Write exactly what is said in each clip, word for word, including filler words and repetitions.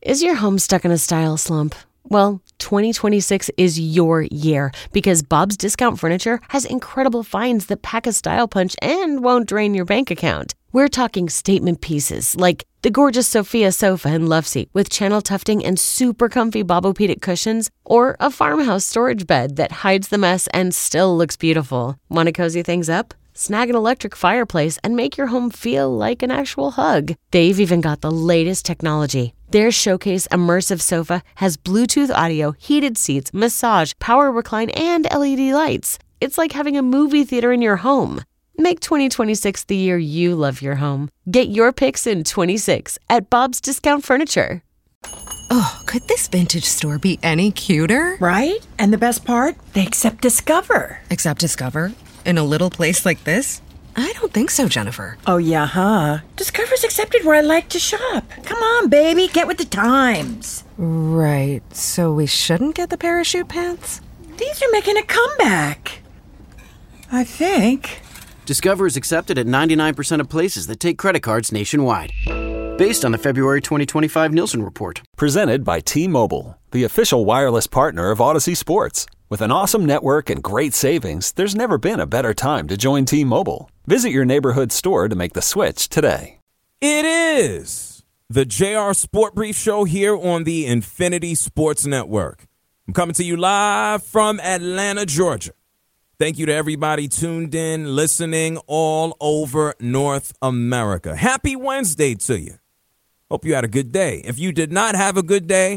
Is your home stuck in a style slump? Well, twenty twenty-six is your year because Bob's Discount Furniture has incredible finds that pack a style punch and won't drain your bank account. We're talking statement pieces like the gorgeous Sophia sofa and love seat with channel tufting and super comfy Bobopedic cushions, or a farmhouse storage bed that hides the mess and still looks beautiful. Want to cozy things up? Snag an electric fireplace and make your home feel like an actual hug. They've even got the latest technology. Their Showcase Immersive Sofa has Bluetooth audio, heated seats, massage, power recline, and L E D lights. It's like having a movie theater in your home. Make twenty twenty-six the year you love your home. Get your picks in twenty-six at Bob's Discount Furniture. Oh, could this vintage store be any cuter? Right? And the best part? They accept Discover. Accept Discover? In a little place like this? I don't think so, Jennifer. Oh, yeah, huh? Discover's accepted where I like to shop. Come on, baby, get with the times. Right, so we shouldn't get the parachute pants? These are making a comeback. I think. Discover is accepted at ninety-nine percent of places that take credit cards nationwide. Based on the February twenty twenty-five Nielsen report. Presented by T-Mobile, the official wireless partner of Odyssey Sports. With an awesome network and great savings, there's never been a better time to join T-Mobile. Visit your neighborhood store to make the switch today. It is the J R Sport Brief Show here on the Infinity Sports Network. I'm coming to you live from Atlanta, Georgia. Thank you to everybody tuned in, listening all over North America. Happy Wednesday to you. Hope you had a good day. If you did not have a good day,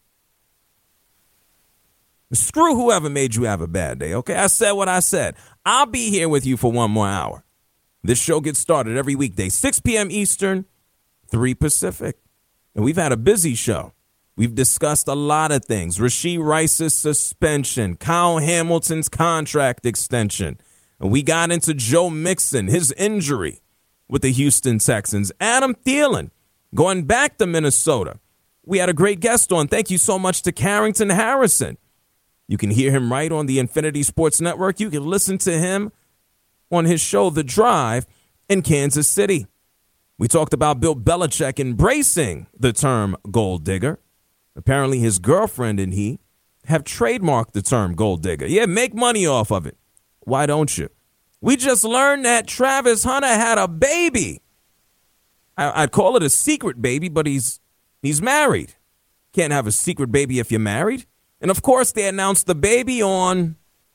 screw whoever made you have a bad day, okay? I said what I said. I'll be here with you for one more hour. This show gets started every weekday, six p.m. Eastern, three Pacific. And we've had a busy show. We've discussed a lot of things. Rashee Rice's suspension, Kyle Hamilton's contract extension. And we got into Joe Mixon, his injury with the Houston Texans. Adam Thielen going back to Minnesota. We had a great guest on. Thank you so much to Carrington Harrison. You can hear him right on the Infinity Sports Network. You can listen to him on his show, The Drive, in Kansas City. We talked about Bill Belichick embracing the term gold digger. Apparently his girlfriend and he have trademarked the term gold digger. Yeah, make money off of it. Why don't you? We just learned that Travis Hunter had a baby. I- I'd call it a secret baby, but he's he's married. Can't have a secret baby if you're married. And, of course, they announced the baby on,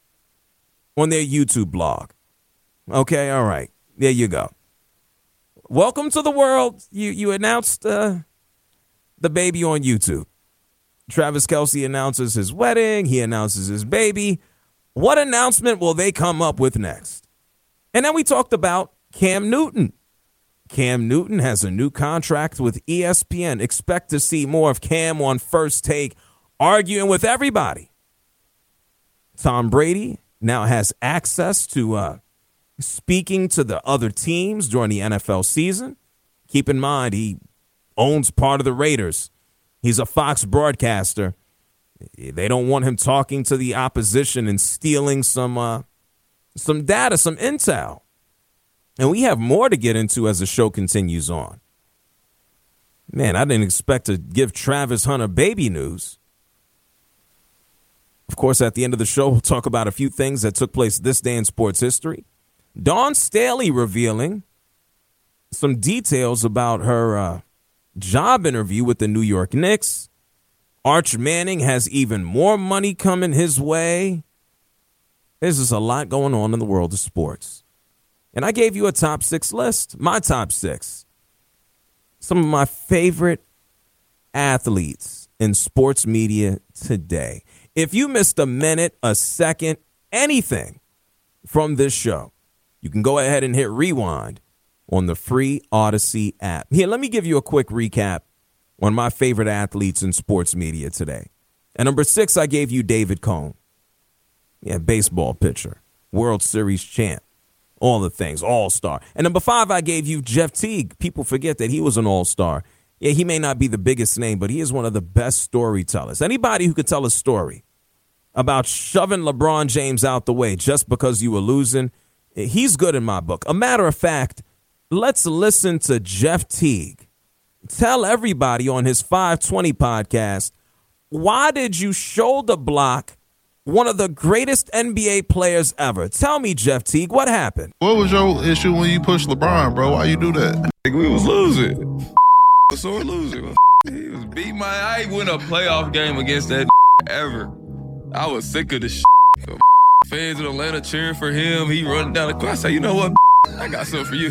on their YouTube blog. Okay, all right. There you go. Welcome to the world. You you announced uh, the baby on YouTube. Travis Kelce announces his wedding. He announces his baby. What announcement will they come up with next? And then we talked about Cam Newton. Cam Newton has a new contract with E S P N. Expect to see more of Cam on First Take, arguing with everybody. Tom Brady now has access to uh, speaking to the other teams during the N F L season. Keep in mind, he owns part of the Raiders. He's a Fox broadcaster. They don't want him talking to the opposition and stealing some uh, some data, some intel. And we have more to get into as the show continues on. Man, I didn't expect to give Travis Hunter baby news. Of course, at the end of the show, we'll talk about a few things that took place this day in sports history. Dawn Staley revealing some details about her uh, job interview with the New York Knicks. Arch Manning has even more money coming his way. There's just a lot going on in the world of sports. And I gave you a top six list, my top six. Some of my favorite athletes in sports media today. If you missed a minute, a second, anything from this show, you can go ahead and hit rewind on the free Odyssey app. Here, let me give you a quick recap on my favorite athletes in sports media today. At number six, I gave you David Cone. Yeah, baseball pitcher, World Series champ, all the things, all-star. And number five, I gave you Jeff Teague. People forget that he was an all-star. Yeah, he may not be the biggest name, but he is one of the best storytellers. Anybody who could tell a story about shoving LeBron James out the way just because you were losing, he's good in my book. A matter of fact, let's listen to Jeff Teague tell everybody on his five twenty podcast, why did you shoulder block one of the greatest N B A players ever? Tell me, Jeff Teague, what happened? What was your issue when you pushed LeBron, bro? Why you do that? We was losing. Sore losing. He was beating my. I ain't win a playoff game against that ever. I was sick of the shit. Fans in Atlanta cheering for him. He running down the court. I said, you know what? I got something for you.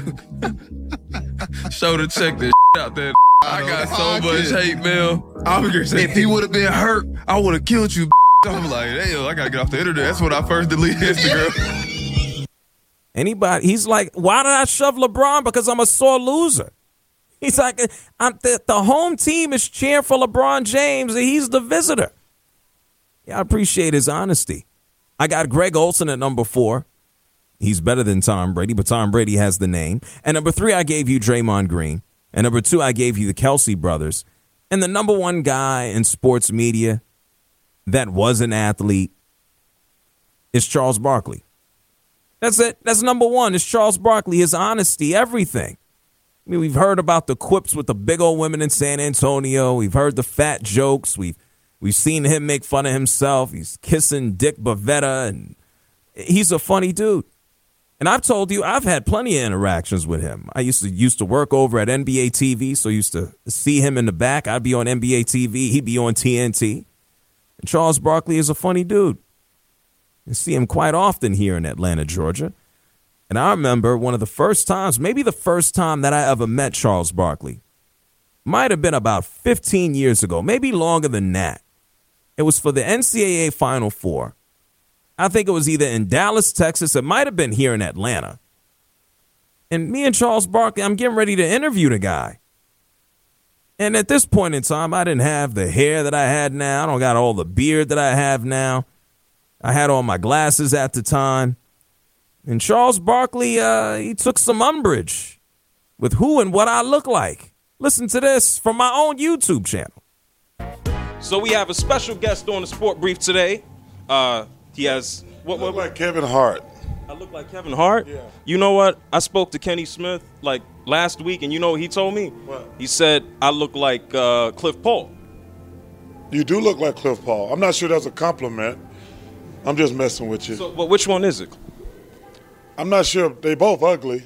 Shoulder check this out there. I got so much hate mail. If he would have been hurt, I would have killed you. I'm like, hey, I gotta get off the internet. That's when I first deleted Instagram. Anybody? He's like, why did I shove LeBron? Because I'm a sore loser. He's like, I'm the, the home team is cheering for LeBron James, and he's the visitor. Yeah, I appreciate his honesty. I got Greg Olsen at number four. He's better than Tom Brady, but Tom Brady has the name. And number three, I gave you Draymond Green. And number two, I gave you the Kelsey brothers. And the number one guy in sports media that was an athlete is Charles Barkley. That's it. That's number one. It's Charles Barkley, his honesty, everything. I mean, we've heard about the quips with the big old women in San Antonio. We've heard the fat jokes. We've we've seen him make fun of himself. He's kissing Dick Bavetta, and he's a funny dude. And I've told you, I've had plenty of interactions with him. I used to used to work over at N B A T V, so I used to see him in the back. I'd be on N B A T V. He'd be on T N T. And Charles Barkley is a funny dude. You see him quite often here in Atlanta, Georgia. And I remember one of the first times, maybe the first time that I ever met Charles Barkley, might have been about fifteen years ago, maybe longer than that. It was for the N C double A Final Four. I think it was either in Dallas, Texas. It might have been here in Atlanta. And me and Charles Barkley, I'm getting ready to interview the guy. And at this point in time, I didn't have the hair that I had now. I don't got all the beard that I have now. I had all my glasses at the time. And Charles Barkley, uh, he took some umbrage with who and what I look like. Listen to this from my own YouTube channel. So we have a special guest on the Sport Brief today. Uh, he has... What, what, what? Like Kevin Hart. I look like Kevin Hart? Yeah. You know what? I spoke to Kenny Smith like last week, and you know what he told me? What? He said I look like uh, Cliff Paul. You do look like Cliff Paul. I'm not sure that's a compliment. I'm just messing with you. So, but which one is it? I'm not sure. They both ugly.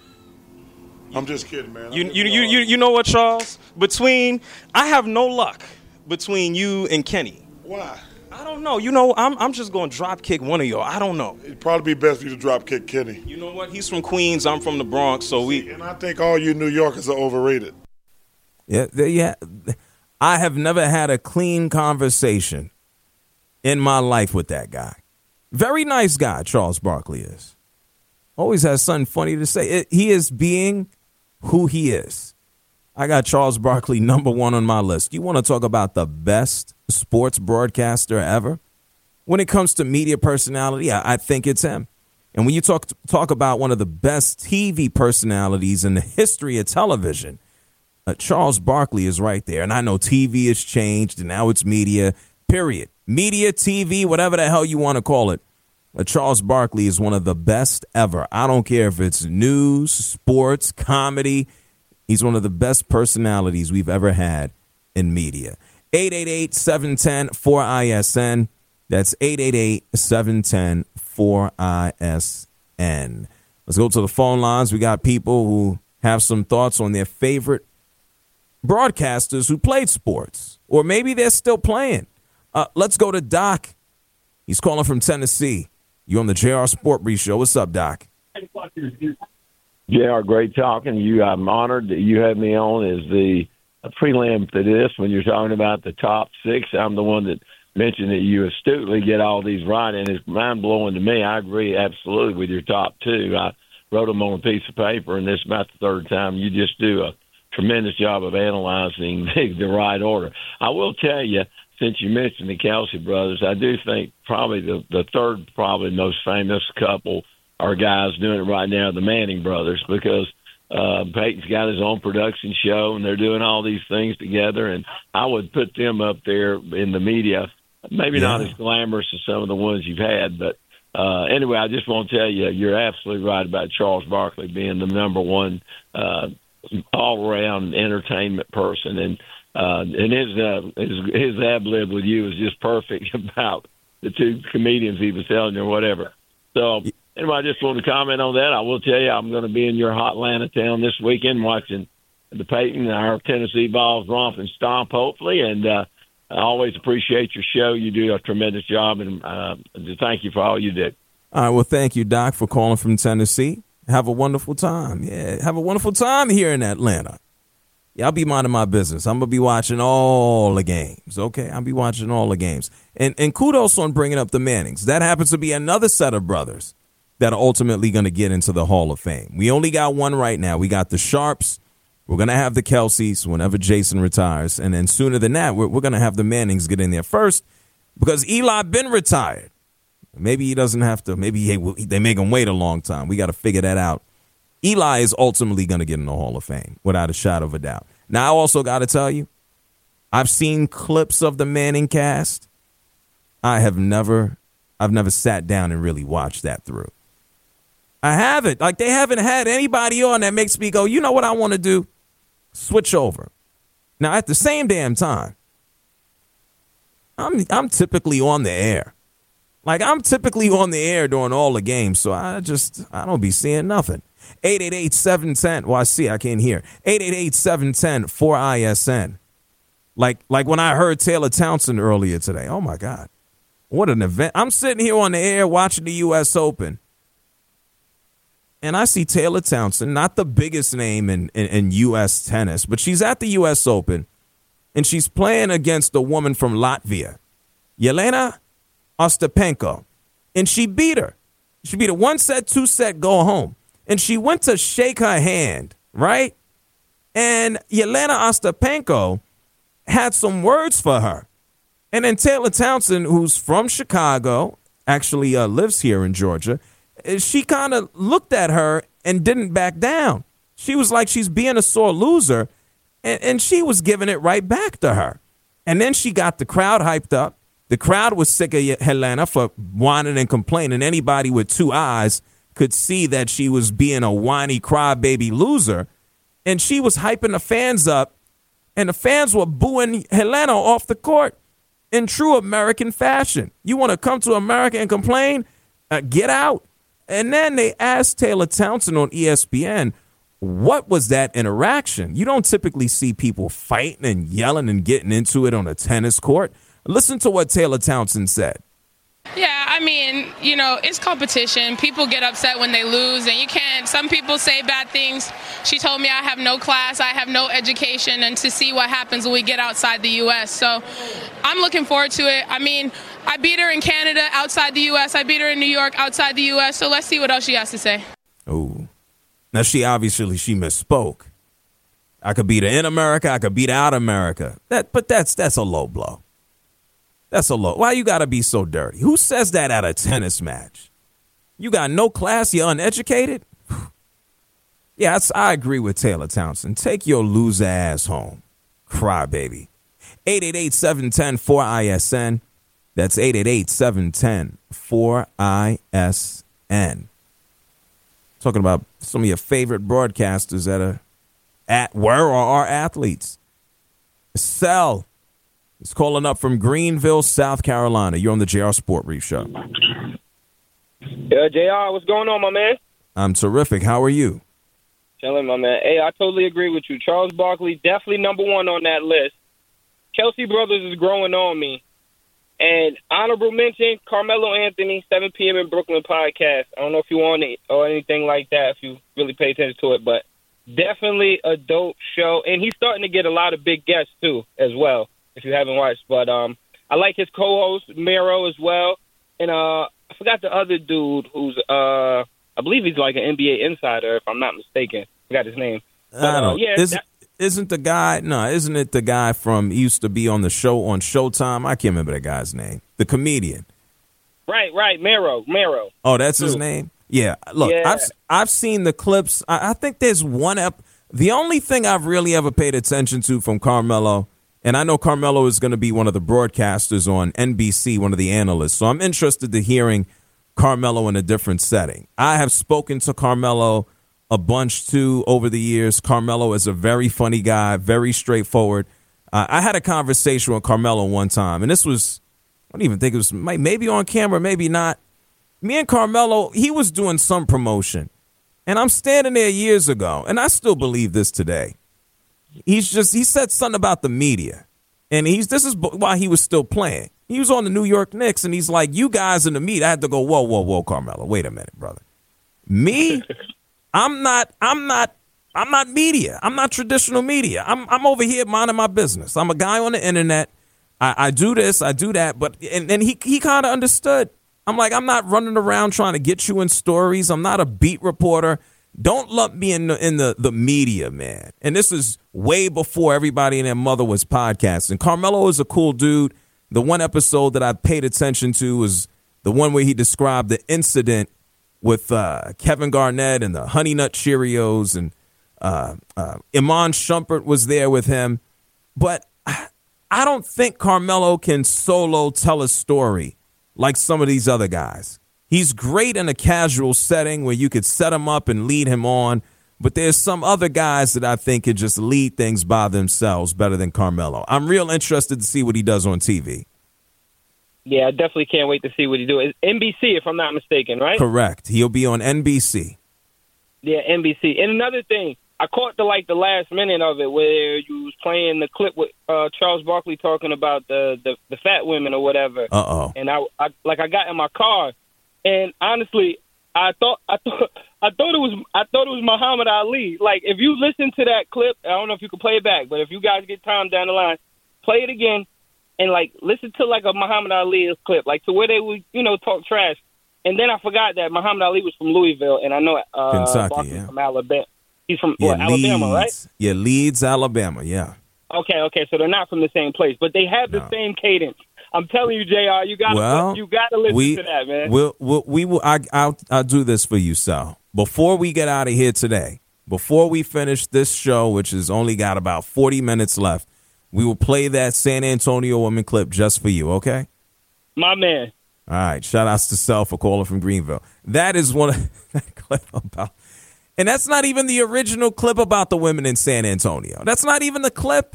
I'm just kidding, man. You you, you you you know what, Charles? Between I have no luck between you and Kenny. Why? I don't know. You know, I'm I'm just going to drop kick one of y'all. I don't know. It'd probably be best for you to drop kick Kenny. You know what? He's from Queens. I'm from the Bronx, so we. And I think all you New Yorkers are overrated. Yeah, yeah. I have never had a clean conversation in my life with that guy. Very nice guy, Charles Barkley is. Always has something funny to say. It, he is being who he is. I got Charles Barkley number one on my list. You want to talk about the best sports broadcaster ever? When it comes to media personality, I, I think it's him. And when you talk talk about one of the best T V personalities in the history of television, uh, Charles Barkley is right there. And I know T V has changed, and now it's media, period. Media, T V, whatever the hell you want to call it. Uh, Charles Barkley is one of the best ever. I don't care if it's news, sports, comedy. He's one of the best personalities we've ever had in media. eight eight eight, seven one zero, four I S N. That's eight eight eight, seven one zero, four I S N. Let's go to the phone lines. We got people who have some thoughts on their favorite broadcasters who played sports. Or maybe they're still playing. Uh, let's go to Doc. He's calling from Tennessee. You're on the J R Sport Brief Show. What's up, Doc? J R, great talking to you. I'm honored that you have me on as the prelim to this. When you're talking about the top six, I'm the one that mentioned that you astutely get all these right, and it's mind-blowing to me. I agree absolutely with your top two. I wrote them on a piece of paper, and this is about the third time. You just do a tremendous job of analyzing the, the right order. I will tell you, since you mentioned the Kelsey brothers, I do think probably the, the third, probably most famous couple are guys doing it right now, the Manning brothers, because uh, Peyton's got his own production show, and they're doing all these things together, and I would put them up there in the media. Maybe yeah. not as glamorous as some of the ones you've had, but uh, anyway, I just want to tell you, you're absolutely right about Charles Barkley being the number one uh, all around entertainment person, and uh, and his uh, his his ad lib with you is just perfect about the two comedians he was telling you or whatever. So anyway, I just want to comment on that. I will tell you, I'm going to be in your hot Atlanta town this weekend watching the Peyton, our Tennessee Vols romp and stomp, hopefully, and uh, I always appreciate your show. You do a tremendous job, and uh, thank you for all you did. All right, well, thank you, Doc, for calling from Tennessee. Have a wonderful time. Yeah, have a wonderful time here in Atlanta. Yeah, I'll be minding my business. I'm going to be watching all the games, okay? I'll be watching all the games. And and kudos on bringing up the Mannings. That happens to be another set of brothers that are ultimately going to get into the Hall of Fame. We only got one right now. We got the Sharps. We're going to have the Kelseys whenever Jason retires. And then sooner than that, we're, we're going to have the Mannings get in there first because Eli been retired. Maybe he doesn't have to. Maybe he, they make him wait a long time. We got to figure that out. Eli is ultimately going to get in the Hall of Fame without a shadow of a doubt. Now, I also got to tell you, I've seen clips of the Manning cast. I have never, I've never sat down and really watched that through. I haven't. Like, they haven't had anybody on that makes me go, you know what I want to do? Switch over. Now, at the same damn time, I'm I'm typically on the air. Like, I'm typically on the air during all the games, so I just, I don't be seeing nothing. eight eight eight, seven one zero, well, I see, I can't hear. eight eight eight, seven one zero, four I S N. Like, like when I heard Taylor Townsend earlier today. Oh, my God. What an event. I'm sitting here on the air watching the U S Open. And I see Taylor Townsend, not the biggest name in, in, in U S tennis, but she's at the U S Open, and she's playing against a woman from Latvia, Jelena Ostapenko, and she beat her. She beat her one set, two set, go home. And she went to shake her hand, right? And Jelena Ostapenko had some words for her. And then Taylor Townsend, who's from Chicago, actually uh, lives here in Georgia, she kind of looked at her and didn't back down. She was like she's being a sore loser, and, and she was giving it right back to her. And then she got the crowd hyped up. The crowd was sick of Helena for whining and complaining. Anybody with two eyes could see that she was being a whiny crybaby loser, and she was hyping the fans up, and the fans were booing Helena off the court in true American fashion. You want to come to America and complain? Uh, get out. And then they asked Taylor Townsend on E S P N, what was that interaction? You don't typically see people fighting and yelling and getting into it on a tennis court. Listen to what Taylor Townsend said. Yeah, I mean, you know, it's competition. People get upset when they lose, and you can't. Some people say bad things. She told me I have no class, I have no education, and to see what happens when we get outside the U S. So I'm looking forward to it. I mean, I beat her in Canada outside the U S. I beat her in New York outside the U S. So let's see what else she has to say. Oh, now she obviously she misspoke. I could beat her in America. I could beat her out of America. That, but that's that's a low blow. That's a low. Why you got to be so dirty? Who says that at a tennis match? You got no class. You're uneducated. Yeah, I agree with Taylor Townsend. Take your loser ass home. Cry, baby. eight eight eight, seven one zero, four I S N. That's eight eight eight, seven one zero, four I S N. Talking about some of your favorite broadcasters that are at were or are athletes. Sell. It's calling up from Greenville, South Carolina. You're on the J R Sport Brief Show. Yeah, J R, what's going on, my man? I'm terrific. How are you? Chilling, my man. Hey, I totally agree with you. Charles Barkley, definitely number one on that list. Kelsey Brothers is growing on me. And honorable mention, Carmelo Anthony, seven p.m. in Brooklyn podcast. I don't know if you want it or anything like that, if you really pay attention to it, but definitely a dope show. And he's starting to get a lot of big guests, too, as well, if you haven't watched. But um, I like his co-host, Mero, as well. And uh, I forgot the other dude who's, uh, I believe he's like an N B A insider, if I'm not mistaken. I forgot his name. But, I don't uh, yeah, Is, that, isn't the guy, no, isn't it the guy from, he used to be on the show on Showtime? I can't remember the guy's name. The comedian. Right, right, Mero, Mero. Oh, that's his name? Yeah. Look, Yeah. I've I've seen the clips. I, I think there's one ep. The only thing I've really ever paid attention to from Carmelo, and I know Carmelo is going to be one of the broadcasters on N B C, one of the analysts, so I'm interested to hearing Carmelo in a different setting. I have spoken to Carmelo a bunch too over the years. Carmelo is a very funny guy, very straightforward. Uh, I had a conversation with Carmelo one time, and this was, I don't even think it was maybe on camera, maybe not. Me and Carmelo, he was doing some promotion, and I'm standing there years ago, and I still believe this today. He's just, he said something about the media, and he's, this is why he was still playing. He was on the New York Knicks, and he's like, you guys in the media. I had to go, whoa, whoa, whoa, Carmelo, wait a minute, brother. Me, I'm not, I'm not, I'm not media. I'm not traditional media. I'm, I'm over here minding my business. I'm a guy on the internet. I, I do this, I do that, but, and, and he, he kind of understood. I'm like, I'm not running around trying to get you in stories. I'm not a beat reporter. Don't lump me in the, in the, the media, man. And this is way before everybody and their mother was podcasting. Carmelo is a cool dude. The one episode that I paid attention to was the one where he described the incident with uh, Kevin Garnett and the Honey Nut Cheerios, and uh, uh, Iman Shumpert was there with him. But I don't think Carmelo can solo tell a story like some of these other guys. He's great in a casual setting where you could set him up and lead him on, but there's some other guys that I think could just lead things by themselves better than Carmelo. I'm real interested to see what he does on T V. Yeah, I definitely can't wait to see what he do. It's N B C, if I'm not mistaken, right? Correct. He'll be on N B C. Yeah, N B C. And another thing, I caught the like the last minute of it where you was playing the clip with uh, Charles Barkley talking about the, the, the fat women or whatever. Uh oh. And I, I like I got in my car, and honestly, I thought I thought I thought it was I thought it was Muhammad Ali. Like if you listen to that clip, I don't know if you can play it back, but if you guys get time down the line, play it again and like listen to like a Muhammad Ali clip, like to where they would you know talk trash. And then I forgot that Muhammad Ali was from Louisville, and I know uh, Kentucky, Barkley yeah. from Alabama. He's from Yeah, what, Alabama, right? Yeah, Leeds, Alabama, yeah. Okay, okay, so they're not from the same place, but they have the No. same cadence. I'm telling you, J R, you got Well, you got to listen we, to that, man. We'll, we'll, we will. I, I'll, I'll do this for you, Sal. Before we get out of here today, before we finish this show, which has only got about forty minutes left, we will play that San Antonio woman clip just for you, okay? My man. All right. Shout outs to Sal for calling from Greenville. That is one of that clip about. And that's not even the original clip about the women in San Antonio. That's not even the clip.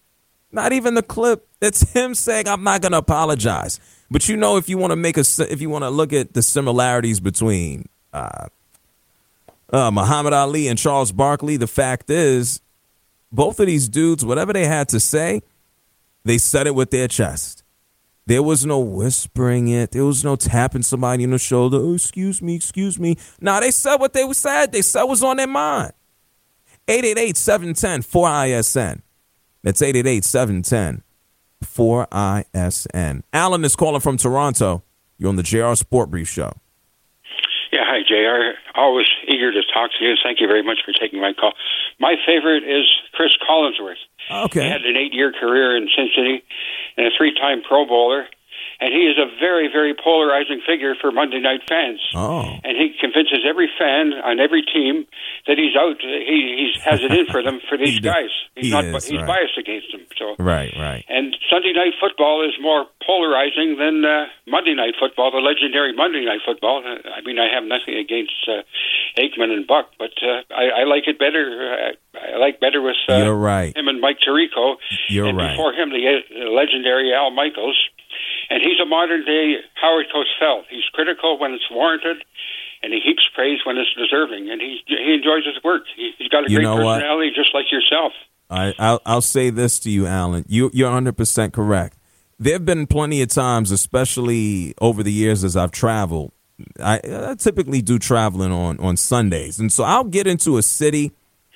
Not even the clip. It's him saying, I'm not going to apologize. But, you know, if you want to make a, if you want to look at the similarities between uh, uh, Muhammad Ali and Charles Barkley, the fact is both of these dudes, whatever they had to say, they said it with their chest. There was no whispering it. There was no tapping somebody on the shoulder. Oh, excuse me, excuse me. No, they said what they said. They said what was on their mind. eight eight eight, seven one zero, four I S N. That's eight eight eight, seven one zero, four I S N. Alan is calling from Toronto. You're on the J R Sport Brief Show. Yeah, hi, J R. Always eager to talk to you. Thank you very much for taking my call. My favorite is Chris Collinsworth. Okay. He had an eight-year career in Cincinnati and a three-time Pro Bowler. And he is a very, very polarizing figure for Monday night fans. Oh. And he convinces every fan on every team that he's out. He he has it in for them for these he guys. He's he not. is, he's right. biased against them. So Right, right. And Sunday night football is more polarizing than uh, Monday night football, the legendary Monday night football. Uh, I mean, I have nothing against uh, Aikman and Buck, but uh, I, I like it better. Uh, I like better with uh, You're right. him and Mike Tirico. You're and right. before him, the uh, legendary Al Michaels. And he's a modern-day Howard Cosell. He's critical when it's warranted, and he heaps praise when it's deserving. And he he enjoys his work. He, he's got a You great know what? personality, just like yourself. I, I'll, I'll say this to you, Alan. You, you're one hundred percent correct. There have been plenty of times, especially over the years as I've traveled. I, I typically do traveling on, on Sundays. And so I'll get into a city,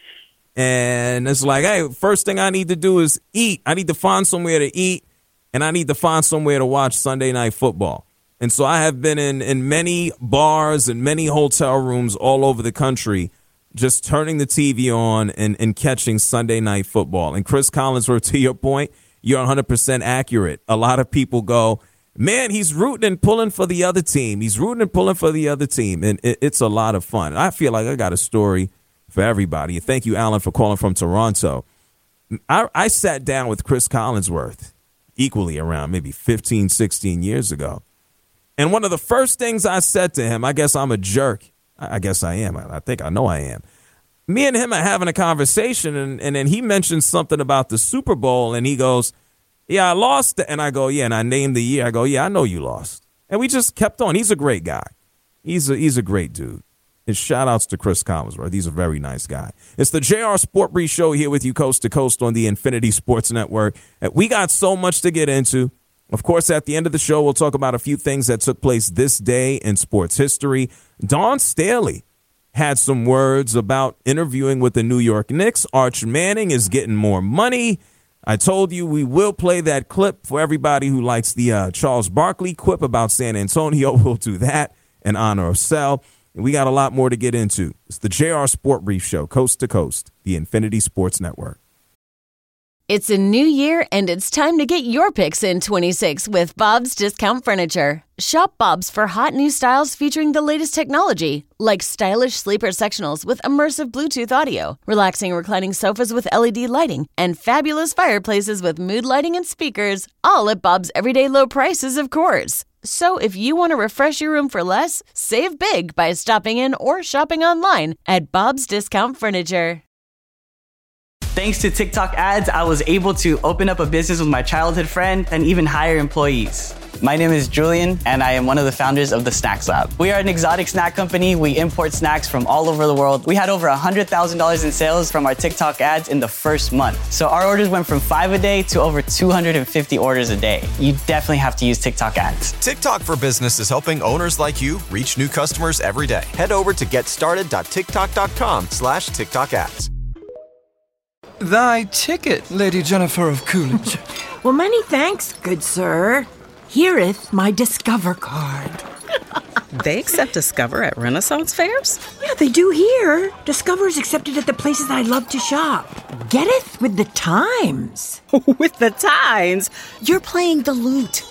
and it's like, hey, first thing I need to do is eat. I need to find somewhere to eat. And I need to find somewhere to watch Sunday night football. And so I have been in, in many bars and many hotel rooms all over the country, just turning the T V on and, and catching Sunday night football. And Chris Collinsworth, to your point, you're one hundred percent accurate. A lot of people go, man, he's rooting and pulling for the other team. He's rooting and pulling for the other team. And it, it's a lot of fun. I feel like I got a story for everybody. Thank you, Alan, for calling from Toronto. I, I sat down with Chris Collinsworth equally around maybe fifteen, sixteen years ago. And one of the first things I said to him, I guess I'm a jerk. I guess I am. I think I know I am. me and him are having a conversation, and, and then he mentions something about the Super Bowl, and he goes, yeah, I lost. And I go, yeah, and I named the year. I go, yeah, I know you lost. And we just kept on. He's a great guy. He's a, he's a great dude. And shout outs to Chris Collinsworth. He's a very nice guy. It's the J R Sport Brief Show here with you coast to coast on the Infinity Sports Network. We got so much to get into. Of course, at the end of the show, we'll talk about a few things that took place this day in sports history. Dawn Staley had some words about interviewing with the New York Knicks. Arch Manning is getting more money. I told you we will play that clip for everybody who likes the uh, Charles Barkley quip about San Antonio. We'll do that in honor of Sal. We got a lot more to get into. It's the J R Sport Brief Show, coast to coast, the Infinity Sports Network. It's a new year, and it's time to get your picks in twenty-six with Bob's Discount Furniture. Shop Bob's for hot new styles featuring the latest technology, like stylish sleeper sectionals with immersive Bluetooth audio, relaxing reclining sofas with L E D lighting, and fabulous fireplaces with mood lighting and speakers, all at Bob's everyday low prices, of course. So if you want to refresh your room for less, save big by stopping in or shopping online at Bob's Discount Furniture. Thanks to TikTok ads, I was able to open up a business with my childhood friend and even hire employees. My name is Julian, and I am one of the founders of the Snacks Lab. We are an exotic snack company. We import snacks from all over the world. We had over one hundred thousand dollars in sales from our TikTok ads in the first month. So our orders went from five a day to over two hundred fifty orders a day. You definitely have to use TikTok ads. TikTok for Business is helping owners like you reach new customers every day. Head over to getstarted.tiktok.com slash TikTok ads. Thy ticket, Lady Jennifer of Coolidge. Well, many thanks, good sir. Hereeth my Discover card. They accept Discover at Renaissance fairs? Yeah, they do here. Discover is accepted at the places I love to shop. Getteth with the times. With the times? You're playing the lute.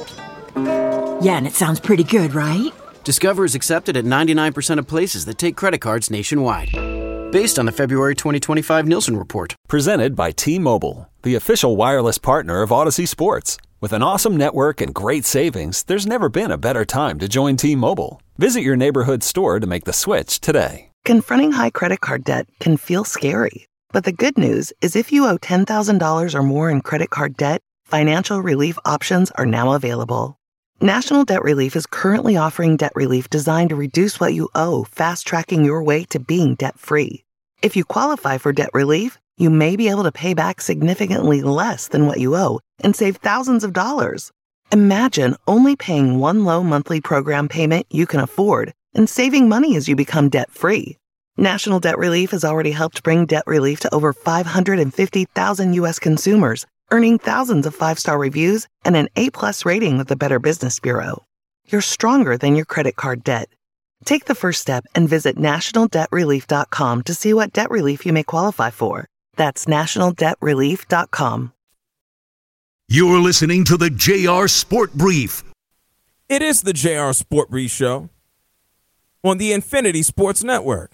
Yeah, and it sounds pretty good, right? Discover is accepted at ninety-nine percent of places that take credit cards nationwide. Based on the February twenty twenty-five Nielsen report. Presented by T-Mobile, the official wireless partner of Odyssey Sports. With an awesome network and great savings, there's never been a better time to join T-Mobile. Visit your neighborhood store to make the switch today. Confronting high credit card debt can feel scary. But the good news is if you owe ten thousand dollars or more in credit card debt, financial relief options are now available. National Debt Relief is currently offering debt relief designed to reduce what you owe, fast-tracking your way to being debt-free. If you qualify for debt relief, you may be able to pay back significantly less than what you owe and save thousands of dollars. Imagine only paying one low monthly program payment you can afford and saving money as you become debt-free. National Debt Relief has already helped bring debt relief to over five hundred fifty thousand U S consumers, earning thousands of five-star reviews and an A-plus rating with the Better Business Bureau. You're stronger than your credit card debt. Take the first step and visit national debt relief dot com to see what debt relief you may qualify for. That's national debt relief dot com. You're listening to the J R Sport Brief. It is the J R Sport Brief Show on the Infinity Sports Network.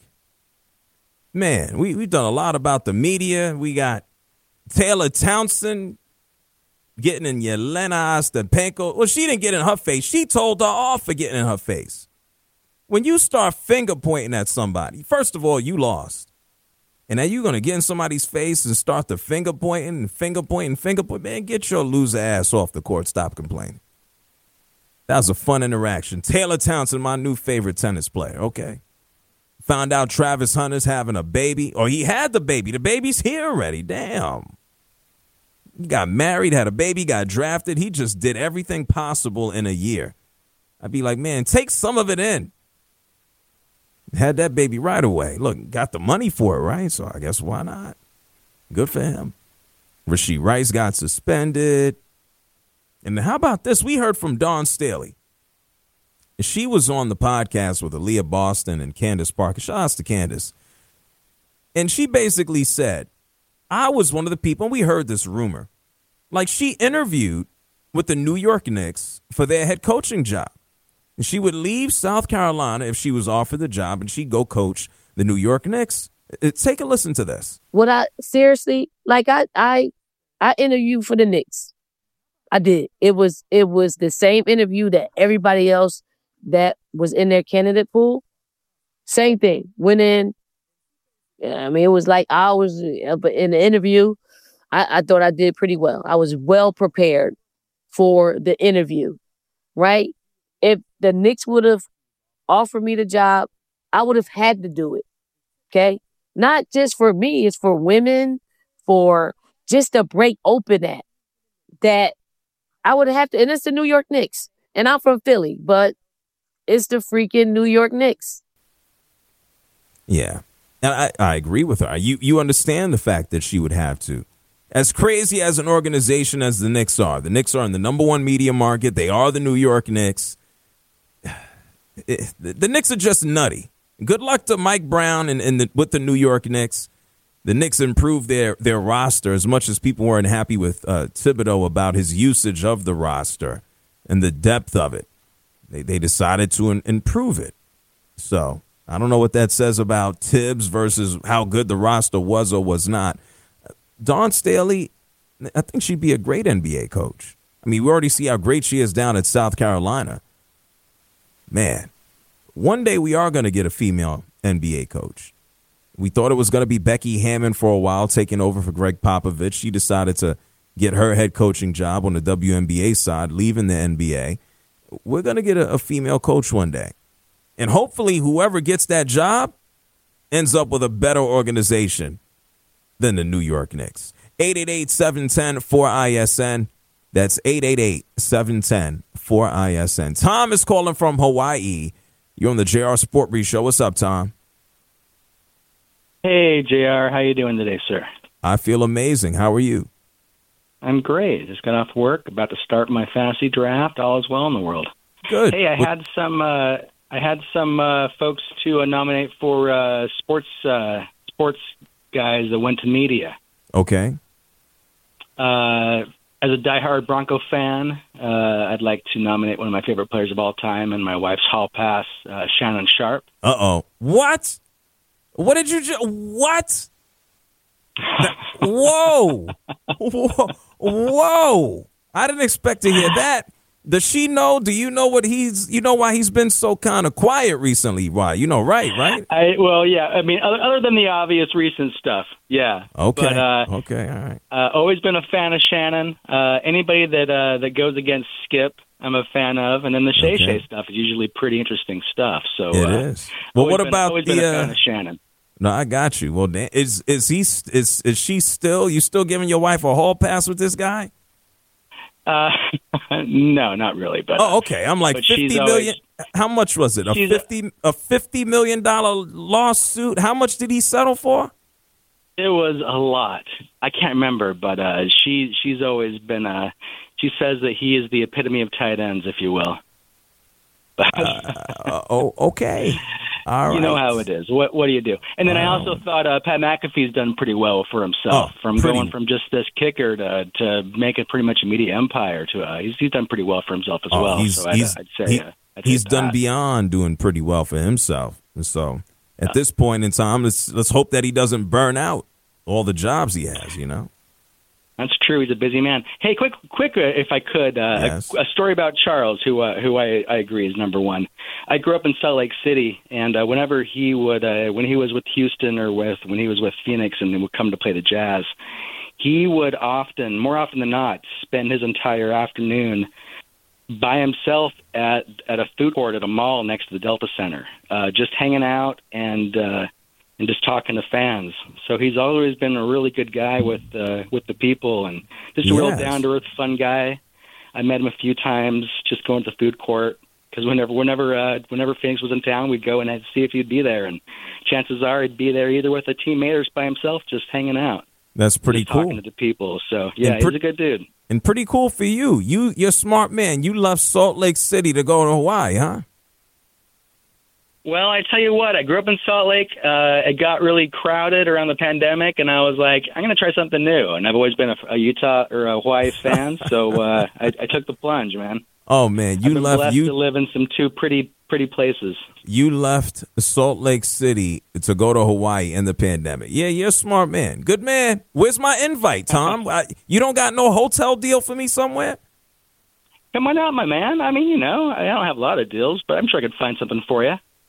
Man, we, we've done a lot about the media. We got Taylor Townsend getting in Yelena Ostapenko. Well, she didn't get in her face. She told her off for getting in her face. When you start finger pointing at somebody, first of all, you lost. And now you're going to get in somebody's face and start the finger pointing and finger pointing, finger pointing. Man, get your loser ass off the court. Stop complaining. That was a fun interaction. Taylor Townsend, my new favorite tennis player. Okay. Found out Travis Hunter's having a baby. Or he had the baby. The baby's here already. Damn. He got married, had a baby, got drafted. He just did everything possible in a year. I'd be like, man, take some of it in. Had that baby right away. Look, got the money for it, right? So I guess why not? Good for him. Rashee Rice got suspended. And how about this? We heard from Dawn Staley. She was on the podcast with Aaliyah Boston and Candace Parker. Shout out to Candace. And she basically said, I was one of the people, and we heard this rumor. Like, she interviewed with the New York Knicks for their head coaching job. And she would leave South Carolina if she was offered the job, and she'd go coach the New York Knicks. Take a listen to this. What I seriously like, I I I interviewed for the Knicks. I did. It was it was the same interview that everybody else that was in their candidate pool. Same thing. Went in, I mean, it was like I was but in the interview. I, I thought I did pretty well. I was well prepared for the interview, right? If the Knicks would have offered me the job, I would have had to do it. Okay, not just for me; it's for women, for just to break open that that I would have to. And it's the New York Knicks, and I'm from Philly, but it's the freaking New York Knicks. Yeah, and I, I agree with her. You you understand the fact that she would have to. As crazy as an organization as the Knicks are, the Knicks are in the number one media market. They are the New York Knicks. It, the, the Knicks are just nutty. Good luck to Mike Brown and, and the, with the New York Knicks. The Knicks improved their, their roster as much as people weren't happy with uh, Thibodeau about his usage of the roster and the depth of it. They, they decided to in, improve it. So I don't know what that says about Tibbs versus how good the roster was or was not. Dawn Staley, I think she'd be a great N B A coach. I mean, we already see how great she is down at South Carolina. Man, one day we are going to get a female N B A coach. We thought it was going to be Becky Hammon for a while, taking over for Greg Popovich. She decided to get her head coaching job on the W N B A side, leaving the N B A. We're going to get a, a female coach one day. And hopefully whoever gets that job ends up with a better organization than the New York Knicks. eight eight eight, seven one zero, four I S N. That's eight eight eight, seven one zero, four I S N. Tom is calling from Hawaii. You're on the J R Sport Brief Show. What's up, Tom? Hey, J R. How you doing today, sir? I feel amazing. How are you? I'm great. Just got off work, about to start my fantasy draft. All is well in the world. Good. Hey, I had some uh, I had some uh, folks to uh, nominate for uh, sports uh, sports guys that went to media. Okay. Uh, as a diehard Bronco fan, uh, I'd like to nominate one of my favorite players of all time and my wife's hall pass, uh, Shannon Sharp. Uh-oh. What? What did you just... What? Whoa. Whoa. Whoa. I didn't expect to hear that. Does she know? Do you know what he's, you know why he's been so kind of quiet recently? Why? You know, right, right? I, well, yeah. I mean, other, other than the obvious recent stuff, yeah. Okay. But, uh, okay, all right. Uh, always been a fan of Shannon. Uh, anybody that uh, that goes against Skip, I'm a fan of. And then the Shay Okay. Shay stuff is usually pretty interesting stuff. So It uh, is. Well, always what been- about always the, been a uh, fan of Shannon? No, I got you. Well, Dan, is is he is is she still? You still giving your wife a hall pass with this guy? Uh, no, not really. But oh, okay. I'm like but she's fifty always- million. How much was it? A she's a- fifty a fifty million dollar lawsuit. How much did he settle for? It was a lot. I can't remember, but uh, she she's always been. Uh, she says that he is the epitome of tight ends, if you will. uh, oh, okay. All you know right. how it is. What what do you do? And then I also thought uh, Pat McAfee's done pretty well for himself, Oh, from pretty. going from just this kicker to to make it pretty much a media empire. To uh, he's he's done pretty well for himself as Oh, well. he's so I'd, he's, I'd say he- uh, I'd say he's done Pat. beyond doing pretty well for himself. And so, at this point in time, let's let's hope that he doesn't burn out all the jobs he has. You know. That's true. He's a busy man. Hey, quick, quick, uh, if I could, uh, Yes. a, a story about Charles, who uh, who I, I agree is number one. I grew up in Salt Lake City, and uh, whenever he would, uh, when he was with Houston or with when he was with Phoenix, and he would come to play the Jazz, he would often, more often than not, spend his entire afternoon by himself at at a food court at a mall next to the Delta Center, uh, just hanging out and. Uh, and just talking to fans. So he's always been a really good guy with uh, with the people and just a real Yes. down-to-earth, fun guy. I met him a few times just going to the food court because whenever whenever uh, whenever Phoenix was in town, we'd go and I'd see if he'd be there. And chances are he'd be there either with a teammate or by himself just hanging out. That's pretty just cool. talking to the people. So, yeah, And pre- he's a good dude. And pretty cool for you. You, you're a smart man. You left Salt Lake City to go to Hawaii, huh? Well, I tell you what, I grew up in Salt Lake. Uh, it got really crowded around the pandemic, and I was like, I'm going to try something new. And I've always been a, a Utah or a Hawaii fan, so uh, I, I took the plunge, man. Oh man, you I've been left blessed you to live in some two pretty pretty places. you left Salt Lake City to go to Hawaii in the pandemic. Yeah, you're a smart man. Good man. Where's my invite, Tom? I, you don't got no hotel deal for me somewhere? Come on out, my man. I mean, you know, I don't have a lot of deals, but I'm sure I could find something for you.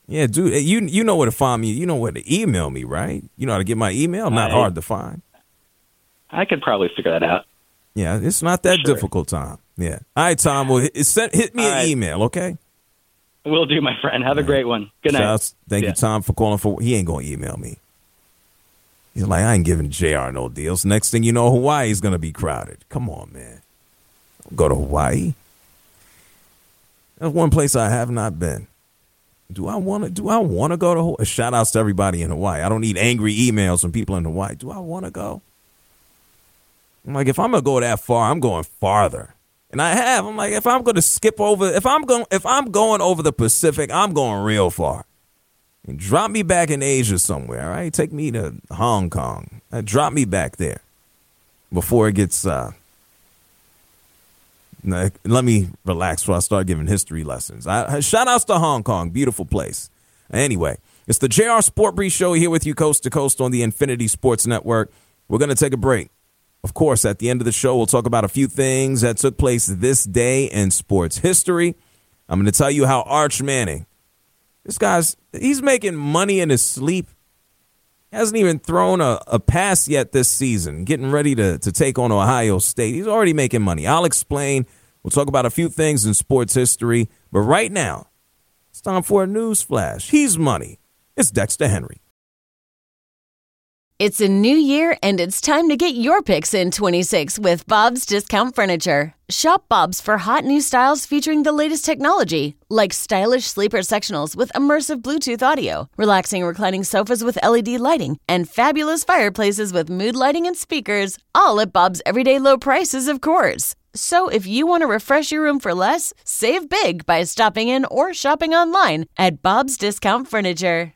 Yeah, dude, you you know where to find me. You know where to email me, right? You know how to get my email? Not I, hard to find. I could probably figure that out. Yeah, it's not that Sure. difficult, Tom. Yeah. All right, Tom. Well, hit, send, hit me All an right. email, okay? Will do, my friend. Have a great one. Good night. Shouts. Thank Yeah. you, Tom, for calling. For He ain't going to email me. He's like, I ain't giving J R no deals. Next thing you know, Hawaii's going to be crowded. Come on, man. Go to Hawaii. That's one place I have not been. Do I want to? Do I want to go to Hawaii? Shout outs to everybody in Hawaii. I don't need angry emails from people in Hawaii. Do I want to go? I'm like, if I'm gonna go that far, I'm going farther. And I have. I'm like, if I'm gonna skip over, if I'm going, if I'm going over the Pacific, I'm going real far. And drop me back in Asia somewhere. All right, take me to Hong Kong. Uh, drop me back there before it gets. Uh, Let me relax before I start giving history lessons. I, shout outs to Hong Kong. Beautiful place. Anyway, it's the J R Sport Brief Show here with you coast to coast on the Infinity Sports Network. We're going to take a break. Of course, at the end of the show, we'll talk about a few things that took place this day in sports history. I'm going to tell you how Arch Manning, this guy's, he's making money in his sleep. Hasn't even thrown a, a pass yet this season, getting ready to, to take on Ohio State. He's already making money. I'll explain. We'll talk about a few things in sports history. But right now, it's time for a news flash. He's money. It's Dexter Henry. It's a new year, and it's time to get your picks in twenty-six with Bob's Discount Furniture. Shop Bob's for hot new styles featuring the latest technology, like stylish sleeper sectionals with immersive Bluetooth audio, relaxing reclining sofas with L E D lighting, and fabulous fireplaces with mood lighting and speakers, all at Bob's everyday low prices, of course. So if you want to refresh your room for less, save big by stopping in or shopping online at Bob's Discount Furniture.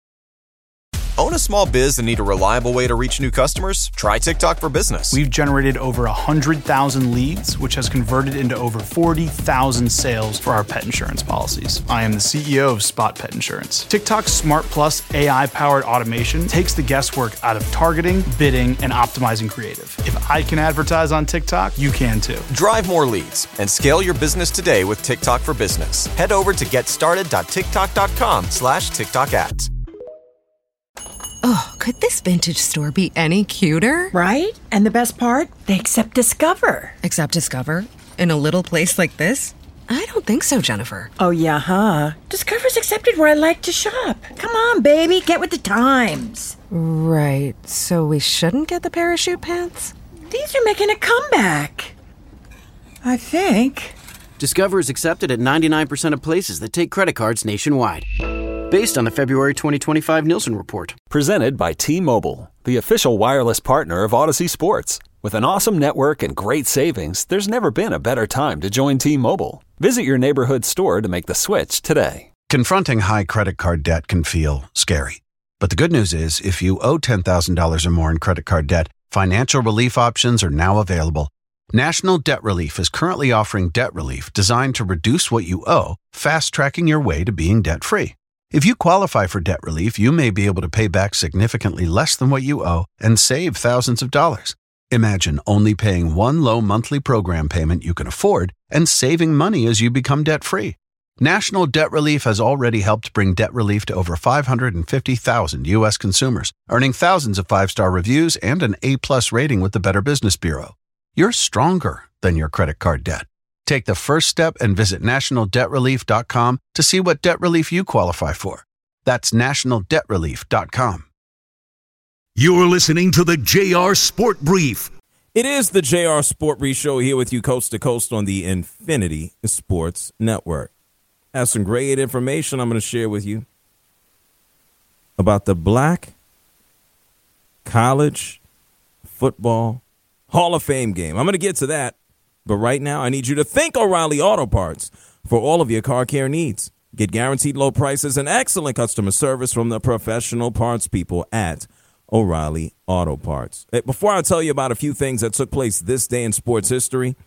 Own a small biz and need a reliable way to reach new customers? Try TikTok for Business. We've generated over one hundred thousand leads, which has converted into over forty thousand sales for our pet insurance policies. I am the C E O of Spot Pet Insurance. TikTok's Smart Plus A I-powered automation takes the guesswork out of targeting, bidding, and optimizing creative. If I can advertise on TikTok, you can too. Drive more leads and scale your business today with TikTok for Business. Head over to getstarted.tiktok.com slash TikTok ads. Oh, could this vintage store be any cuter? Right? And the best part? They accept Discover. Accept Discover? In a little place like this? I don't think so, Jennifer. Oh, yeah, huh? Discover's accepted where I like to shop. Come on, baby, get with the times. Right, so we shouldn't get the parachute pants? These are making a comeback. I think. Discover is accepted at ninety-nine percent of places that take credit cards nationwide. Based on the February twenty twenty-five Nielsen report. Presented by T-Mobile, the official wireless partner of Odyssey Sports. With an awesome network and great savings, there's never been a better time to join T-Mobile. Visit your neighborhood store to make the switch today. Confronting high credit card debt can feel scary. But the good news is, if you owe ten thousand dollars or more in credit card debt, financial relief options are now available. National Debt Relief is currently offering debt relief designed to reduce what you owe, fast-tracking your way to being debt-free. If you qualify for debt relief, you may be able to pay back significantly less than what you owe and save thousands of dollars. Imagine only paying one low monthly program payment you can afford and saving money as you become debt-free. National Debt Relief has already helped bring debt relief to over five hundred fifty thousand U S consumers, earning thousands of five-star reviews and an A-plus rating with the Better Business Bureau. You're stronger than your credit card debt. Take the first step and visit national debt relief dot com to see what debt relief you qualify for. That's national debt relief dot com. You're listening to the J R Sport Brief. It is the J R Sport Brief Show here with you coast to coast on the Infinity Sports Network. I have some great information I'm going to share with you about the Black College Football Hall of Fame game. I'm going to get to that. But right now, I need you to thank O'Reilly Auto Parts for all of your car care needs. Get guaranteed low prices and excellent customer service from the professional parts people at O'Reilly Auto Parts. Before I tell you about a few things that took place this day in sports history,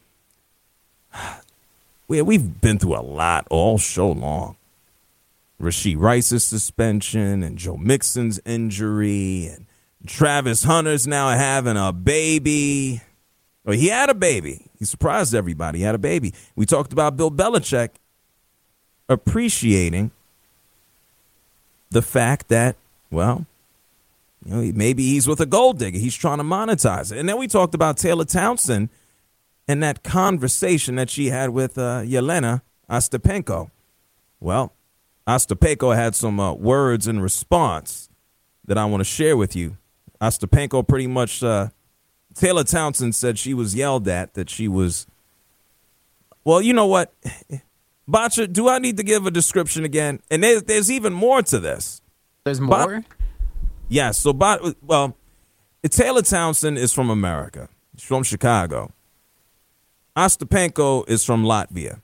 we, we've been through a lot all show long. Rashee Rice's suspension and Joe Mixon's injury and Travis Hunter's now having a baby. Well, he had a baby. He surprised everybody. He had a baby. We talked about Bill Belichick appreciating the fact that, well, you know, maybe he's with a gold digger. He's trying to monetize it. And then we talked about Taylor Townsend and that conversation that she had with uh, Yelena Ostapenko. Well, Ostapenko had some uh, words in response that I want to share with you. Ostapenko pretty much, uh, Taylor Townsend said she was yelled at, that she was, well, you know what? Botcha, do I need to give a description again? And there's, there's even more to this. There's more? Bo- yeah, so, Bo- well, Taylor Townsend is from America. She's from Chicago. Ostapenko is from Latvia.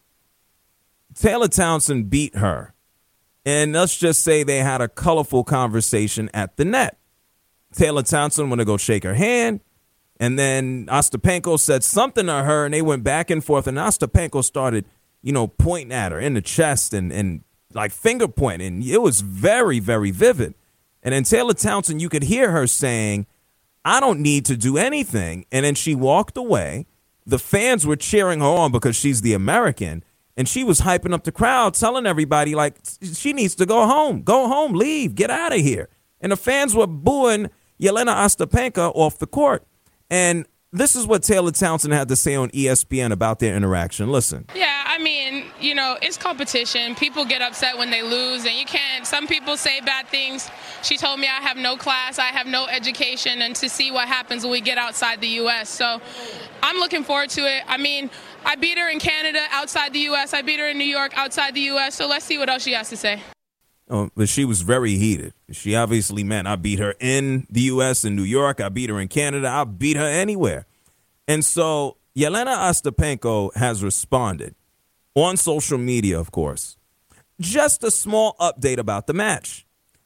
Taylor Townsend beat her. And let's just say they had a colorful conversation at the net. Taylor Townsend went to go shake her hand. And then Ostapenko said something to her, and they went back and forth. And Ostapenko started, you know, pointing at her in the chest and, and like finger pointing. It was very, very vivid. And then Taylor Townsend, you could hear her saying, I don't need to do anything. And then she walked away. The fans were cheering her on because she's the American. And she was hyping up the crowd, telling everybody, like, she needs to go home. Go home, leave, get out of here. And the fans were booing Yelena Ostapenko off the court. And this is what Taylor Townsend had to say on E S P N about their interaction. Listen. Yeah, I mean, you know, it's competition. People get upset when they lose, and you can't. Some people say bad things. She told me I have no class, I have no education, and to see what happens when we get outside the U S. So I'm looking forward to it. I mean, I beat her in Canada outside the U S. I beat her in New York outside the U S. So let's see what else she has to say. Oh, but she was very heated. She obviously meant I beat her in the U S and New York. I beat her in Canada. I beat her anywhere. And so Yelena Ostapenko has responded on social media, of course. Just a small update about the match.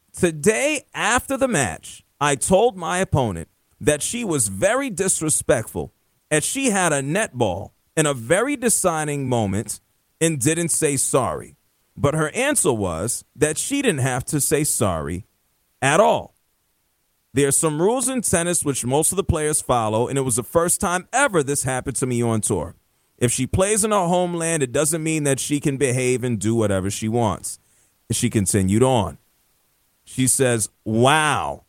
Today, after the match, I told my opponent that she was very disrespectful as she had a net ball in a very deciding moment and didn't say sorry. But her answer was that she didn't have to say sorry at all. There are some rules in tennis which most of the players follow, and it was the first time ever this happened to me on tour. If she plays in her homeland, it doesn't mean that she can behave and do whatever she wants. And she continued on. She says, wow,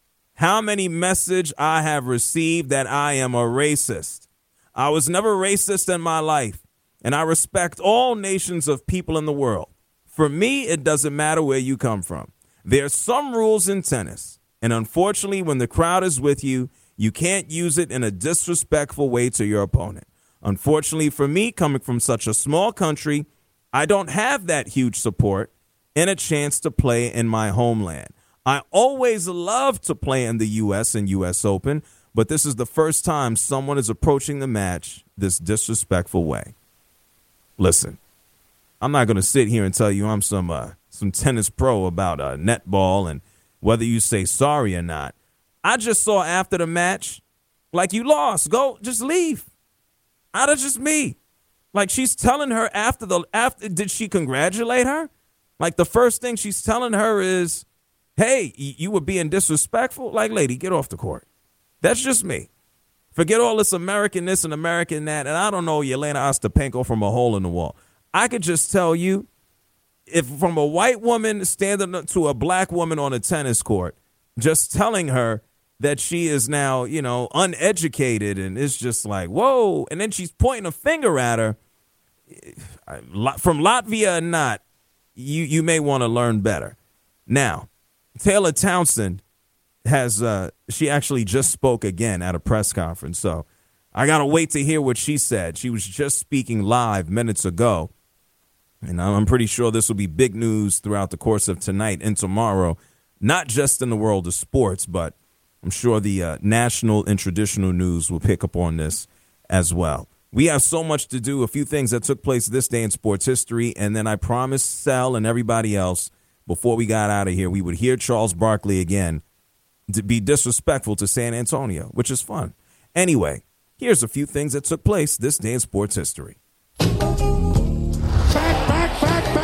how many messages I have received that I am a racist. I was never racist in my life, and I respect all nations of people in the world. For me, it doesn't matter where you come from. There are some rules in tennis, and unfortunately, when the crowd is with you, you can't use it in a disrespectful way to your opponent. Unfortunately for me, coming from such a small country, I don't have that huge support and a chance to play in my homeland. I always love to play in the U S and U S Open, but this is the first time someone is approaching the match this disrespectful way. Listen, I'm not going to sit here and tell you I'm some uh, some tennis pro about uh, netball and whether you say sorry or not. I just saw after the match, like, you lost. Go, just leave. Ah, that's just me. Like, she's telling her after the, after, did she congratulate her? Like, the first thing she's telling her is, hey, you were being disrespectful. Like, lady, get off the court. That's just me. Forget all this American this and American that. And I don't know Yelena Ostapenko from a hole in the wall. I could just tell you, if from a white woman standing up to a black woman on a tennis court, just telling her that she is now, you know, uneducated, and it's just like, whoa. And then she's pointing a finger at her. From Latvia or not, you, you may want to learn better. Now, Taylor Townsend has, uh, she actually just spoke again at a press conference. So I got to wait to hear what she said. She was just speaking live minutes ago. And I'm pretty sure this will be big news throughout the course of tonight and tomorrow, not just in the world of sports, but I'm sure the uh, national and traditional news will pick up on this as well. We have so much to do, a few things that took place this day in sports history, and then I promised Sal and everybody else before we got out of here, we would hear Charles Barkley again to be disrespectful to San Antonio, which is fun. Anyway, here's a few things that took place this day in sports history. Back, back, back, back. Back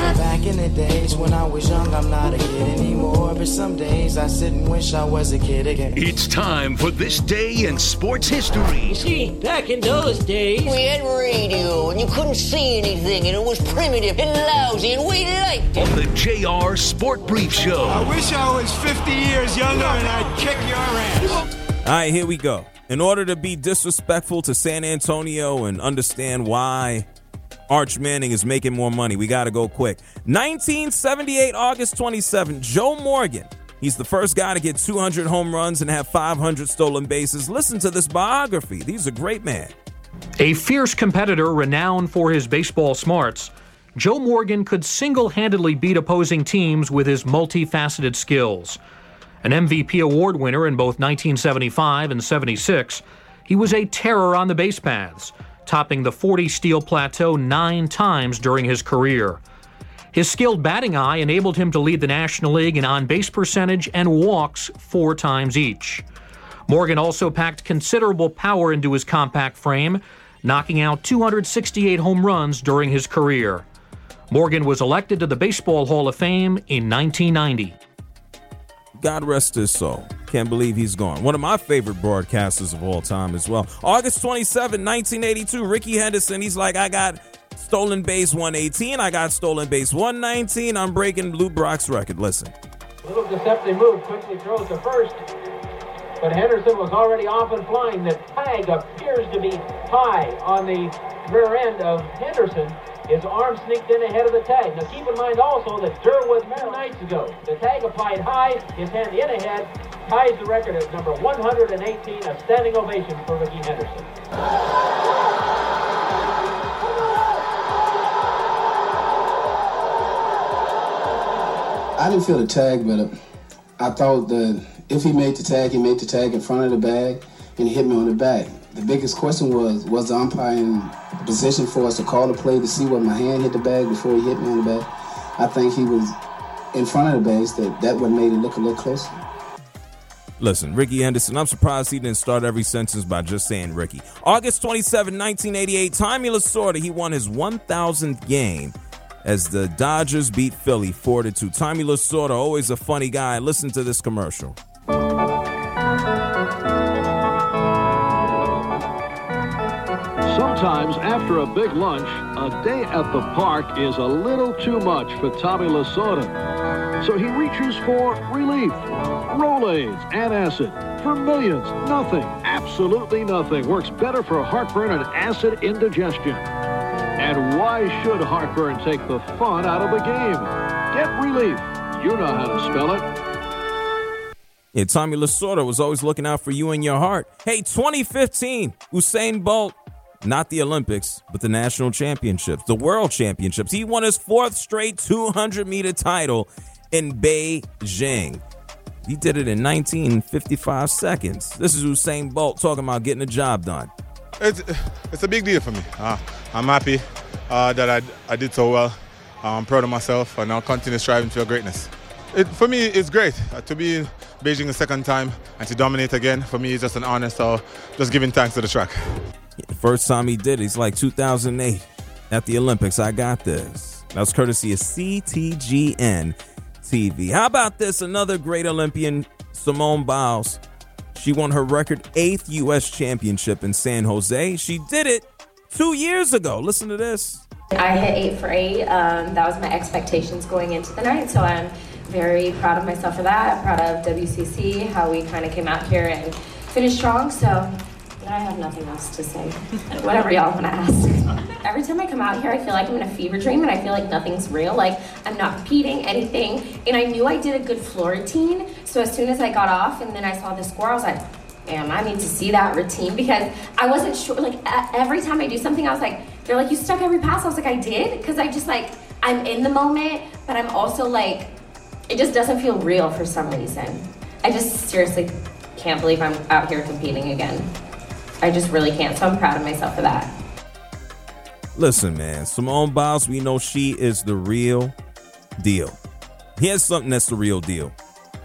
back in the days when I was young, I'm not a kid anymore. But some days I sit and wish I was a kid again. It's time for This Day in Sports History. You see, back in those days, we had radio, and you couldn't see anything, and it was primitive and lousy, and we liked it. On the J R Sport Brief Show. I wish I was fifty years younger and I'd kick your ass. All right, here we go. In order to be disrespectful to San Antonio and understand why Arch Manning is making more money, we got to go quick. nineteen seventy-eight, August twenty-seventh, Joe Morgan. He's the first guy to get two hundred home runs and have five hundred stolen bases. Listen to this biography. He's a great man. A fierce competitor renowned for his baseball smarts, Joe Morgan could single-handedly beat opposing teams with his multifaceted skills. An M V P award winner in both nineteen seventy-five and seventy-six, he was a terror on the base paths, topping the forty steal plateau nine times during his career. His skilled batting eye enabled him to lead the National League in on-base percentage and walks four times each. Morgan also packed considerable power into his compact frame, knocking out two hundred sixty-eight home runs during his career. Morgan was elected to the Baseball Hall of Fame in nineteen ninety. God rest his soul. Can't believe he's gone. One of my favorite broadcasters of all time as well. August twenty-seventh, nineteen eighty-two, Ricky Henderson. He's like, I got stolen base one eighteen. I got stolen base one nineteen. I'm breaking Lou Brock's record. Listen. Little deceptive move, quickly throws to first. But Henderson was already off and flying. The tag appears to be high on the rear end of Henderson. His arm sneaked in ahead of the tag. Now keep in mind also that Durwood two nights ago, the tag applied high, his hand in ahead, ties the record at number one hundred eighteen, a standing ovation for Ricky Henderson. I didn't feel the tag, but I thought that if he made the tag, he made the tag in front of the bag, and he hit me on the back. The biggest question was, was the umpire in position for us to call the play to see what my hand hit the bag before he hit me on the back? I think he was in front of the base. That, that would have made it look a little closer. Listen, Ricky Henderson, I'm surprised he didn't start every sentence by just saying Ricky. August twenty-seventh, nineteen eighty-eight, Tommy Lasorda, he won his one thousandth game as the Dodgers beat Philly four to two. Tommy Lasorda, always a funny guy. Listen to this commercial. Sometimes after a big lunch, a day at the park is a little too much for Tommy Lasorda. So he reaches for relief. Rolaids, antacid. For millions, nothing, absolutely nothing works better for heartburn and acid indigestion. And why should heartburn take the fun out of a game? Get relief. You know how to spell it. Yeah, Tommy Lasorda was always looking out for you and your heart. Hey, twenty fifteen, Usain Bolt. Not the Olympics, but the national championships, the world championships. He won his fourth straight two hundred meter title in Beijing. He did it in nineteen fifty-five seconds. This is Usain Bolt talking about getting the job done. It's, it's a big deal for me. Uh, I'm happy uh, that I, I did so well. Uh, I'm proud of myself, and I'll continue striving for greatness. It, for me, it's great uh, to be in Beijing the second time and to dominate again. For me, it's just an honor, so just giving thanks to the track. Yeah, the first time he did it, he's like two thousand eight at the Olympics. I got this. That was courtesy of C T G N T V. How about this? Another great Olympian, Simone Biles. She won her record eighth U S championship in San Jose. She did it two years ago. Listen to this. I hit eight for eight. Um, that was my expectations going into the night, so I'm very proud of myself for that. I'm proud of W C C, how we kind of came out here and finished strong, so I have nothing else to say. Whatever y'all want to ask. Every time I come out here, I feel like I'm in a fever dream and I feel like nothing's real. Like, I'm not competing, anything. And I knew I did a good floor routine. So as soon as I got off and then I saw the score, I was like, man, I need to see that routine because I wasn't sure. Like, every time I do something, I was like, they're like, you stuck every pass. I was like, I did? Because I just, like, I'm in the moment, but I'm also, like, it just doesn't feel real for some reason. I just seriously can't believe I'm out here competing again. I just really can't, so I'm proud of myself for that. Listen, man, Simone Biles, we know she is the real deal. Here's something that's the real deal.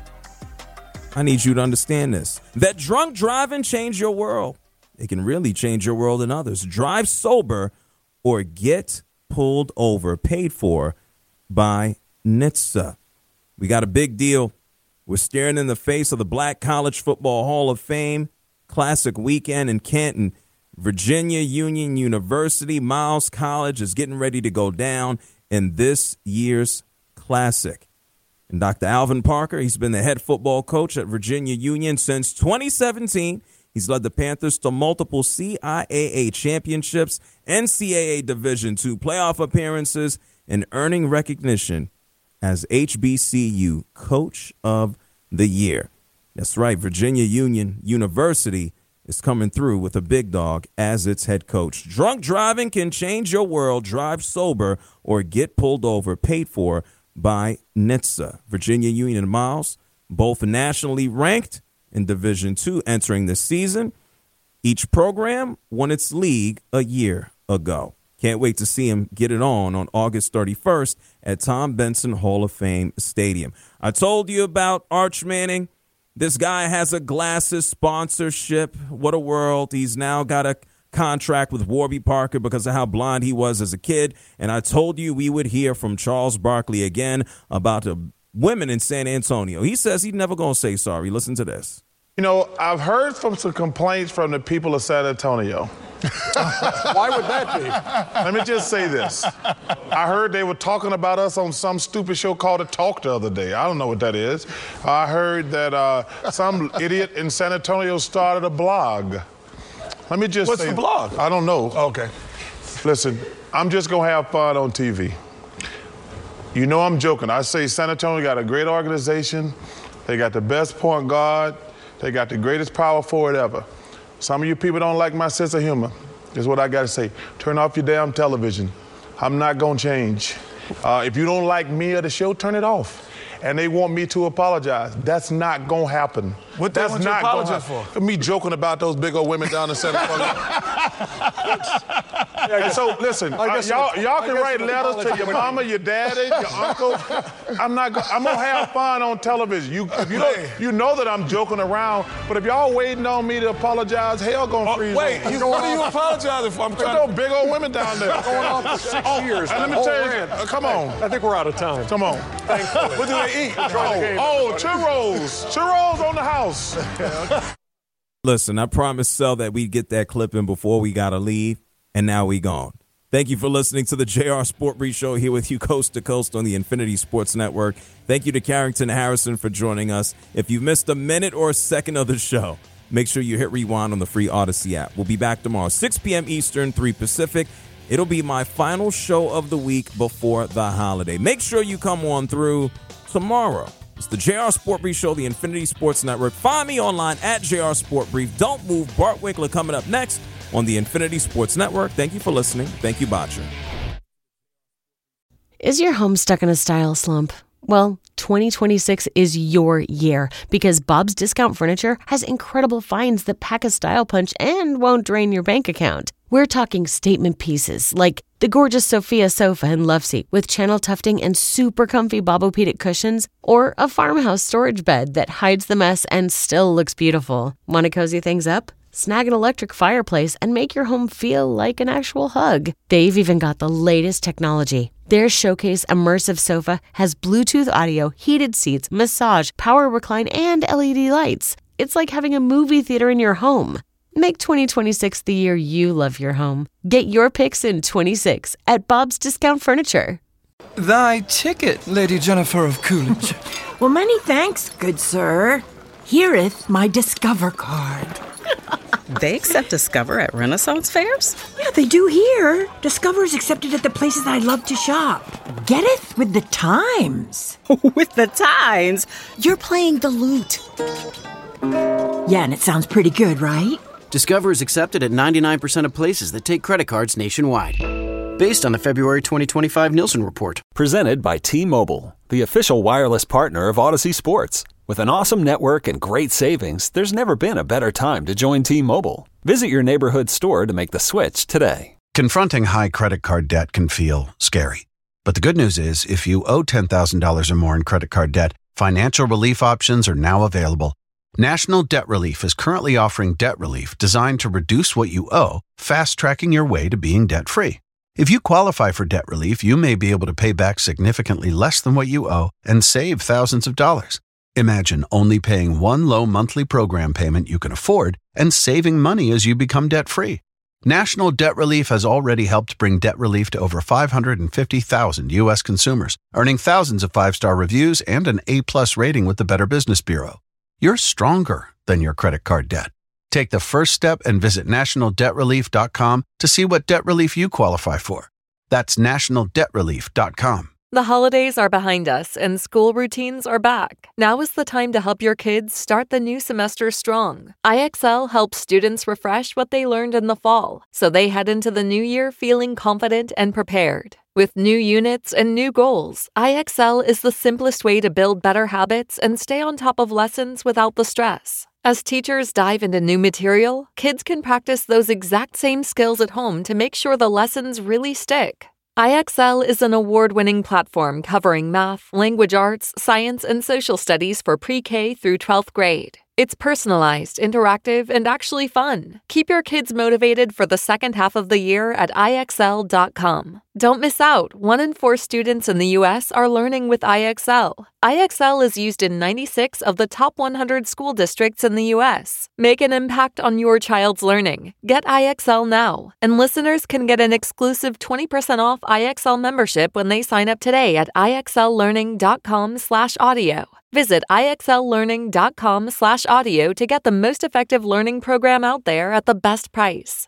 I need you to understand this. That drunk driving changed your world. It can really change your world and others. Drive sober or get pulled over, paid for by N H T S A. We got a big deal. We're staring in the face of the Black College Football Hall of Fame Classic Weekend in Canton. Virginia Union University, Miles College is getting ready to go down in this year's Classic. And Doctor Alvin Parker, he's been the head football coach at Virginia Union since twenty seventeen. He's led the Panthers to multiple C I A A championships, N C double A Division two playoff appearances, and earning recognition as H B C U Coach of the Year. That's right, Virginia Union University is coming through with a big dog as its head coach. Drunk driving can change your world. Drive sober or get pulled over. Paid for by N H T S A. Virginia Union and Miles, both nationally ranked in Division two entering this season. Each program won its league a year ago. Can't wait to see him get it on on August thirty-first at Tom Benson Hall of Fame Stadium. I told you about Arch Manning. This guy has a glasses sponsorship. What a world. He's now got a contract with Warby Parker because of how blind he was as a kid. And I told you we would hear from Charles Barkley again about the women in San Antonio. He says he's never going to say sorry. Listen to this. You know, I've heard from some complaints from the people of San Antonio. Why would that be? Let me just say this. I heard they were talking about us on some stupid show called The Talk the other day. I don't know what that is. I heard that uh, some idiot in San Antonio started a blog. Let me just What's say. the blog? I don't know. Okay. Listen, I'm just going to have fun on T V. You know I'm joking. I say San Antonio got a great organization. They got the best point guard. They got the greatest power forward ever. Some of you people don't like my sense of humor. Is what I got to say. Turn off your damn television. I'm not going to change. Uh, if you don't like me or the show, turn it off. And they want me to apologize. That's not going to happen. What they That's want you to not gonna apologize happen. for? Me joking about those big old women down in San Antonio. And so, listen, I uh, guess y'all, you- y'all I can guess write you letters to apologize. your mama, your daddy, your uncle. I'm not. Go- I'm gonna have fun on television. You, if you don't, you know that I'm joking around. But if y'all waiting on me to apologize, hell gonna freeze. Oh, wait, over. you- what are you apologizing for? I'm There's trying no big old women down there. Going on for six Oh, years. and let that me whole tell you, rant. uh, come on. I think we're out of time. Come on. Thankfully. What do they eat? Enjoy the game, Oh, oh, everybody. churros. Churros on the house. Listen, I promised Sel that we'd get that clip in before we got to leave, and now we gone. Thank you for listening to the J R Sport Brief Show here with you coast to coast on the Infinity Sports Network. Thank you to Carrington Harrison for joining us. If you missed a minute or a second of the show, make sure you hit rewind on the free Odyssey app. We'll be back tomorrow, six p.m. Eastern, three Pacific. It'll be my final show of the week before the holiday. Make sure you come on through tomorrow. It's the J R Sport Brief Show, the Infinity Sports Network. Find me online at J R Sport Brief. Don't move. Bart Winkler coming up next on the Infinity Sports Network. Thank you for listening. Thank you, Botcher. Is your home stuck in a style slump? Well, twenty twenty-six is your year because Bob's Discount Furniture has incredible finds that pack a style punch and won't drain your bank account. We're talking statement pieces like the gorgeous Sophia sofa and love seat with channel tufting and super comfy Bobopedic cushions, or a farmhouse storage bed that hides the mess and still looks beautiful. Want to cozy things up? Snag an electric fireplace and make your home feel like an actual hug. They've even got the latest technology. Their Showcase Immersive Sofa has Bluetooth audio, heated seats, massage, power recline, and L E D lights. It's like having a movie theater in your home. Make twenty twenty-six the year you love your home. Get your picks in twenty-six at Bob's Discount Furniture. Thy ticket, Lady Jennifer of Coolidge. Well, many thanks, good sir. Hereeth my Discover card. They accept Discover at Renaissance fairs? Yeah, they do here. Discover's accepted at the places I love to shop. Getteth with the times. With the times? You're playing the lute. Yeah, and it sounds pretty good, right? Discover is accepted at ninety-nine percent of places that take credit cards nationwide. Based on the February twenty twenty-five Nielsen report. Presented by T-Mobile, the official wireless partner of Odyssey Sports. With an awesome network and great savings, there's never been a better time to join T-Mobile. Visit your neighborhood store to make the switch today. Confronting high credit card debt can feel scary. But the good news is, if you owe ten thousand dollars or more in credit card debt, financial relief options are now available. National Debt Relief is currently offering debt relief designed to reduce what you owe, fast-tracking your way to being debt-free. If you qualify for debt relief, you may be able to pay back significantly less than what you owe and save thousands of dollars. Imagine only paying one low monthly program payment you can afford and saving money as you become debt-free. National Debt Relief has already helped bring debt relief to over five hundred fifty thousand U S consumers, earning thousands of five-star reviews and an A-plus rating with the Better Business Bureau. You're stronger than your credit card debt. Take the first step and visit national debt relief dot com to see what debt relief you qualify for. That's national debt relief dot com. The holidays are behind us and school routines are back. Now is the time to help your kids start the new semester strong. I X L helps students refresh what they learned in the fall, so they head into the new year feeling confident and prepared. With new units and new goals, I X L is the simplest way to build better habits and stay on top of lessons without the stress. As teachers dive into new material, kids can practice those exact same skills at home to make sure the lessons really stick. I X L is an award-winning platform covering math, language arts, science, and social studies for pre-K through twelfth grade. It's personalized, interactive, and actually fun. Keep your kids motivated for the second half of the year at I X L dot com. Don't miss out. One in four students in the U S are learning with I X L. I X L is used in ninety-six of the top one hundred school districts in the U S. Make an impact on your child's learning. Get I X L now. And listeners can get an exclusive twenty percent off I X L membership when they sign up today at I X L learning dot com slash audio. Visit I X L learning dot com slash audio to get the most effective learning program out there at the best price.